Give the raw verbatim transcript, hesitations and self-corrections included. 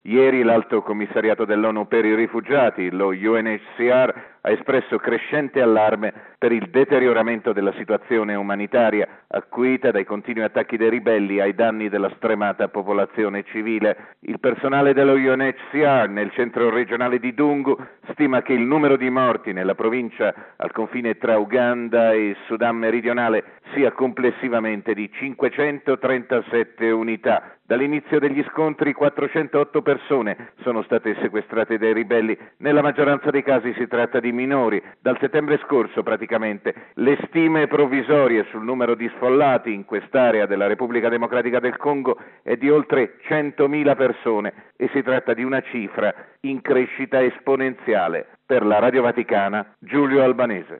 Ieri l'Alto Commissariato dell'ONU per i Rifugiati, lo U N H C R, ha espresso crescente allarme per il deterioramento della situazione umanitaria, acuita dai continui attacchi dei ribelli ai danni della stremata popolazione civile. Il personale dello U N H C R nel centro regionale di Dungu stima che il numero di morti nella provincia al confine tra Uganda e Sudan meridionale sia complessivamente di cinquecentotrentasette unità. Dall'inizio degli scontri quattrocentotto persone sono state sequestrate dai ribelli, nella maggioranza dei casi si tratta di minori. Dal settembre scorso praticamente le stime provvisorie sul numero di sfollati in quest'area della Repubblica Democratica del Congo è di oltre centomila persone e si tratta di una cifra in crescita esponenziale. Per la Radio Vaticana, Giulio Albanese.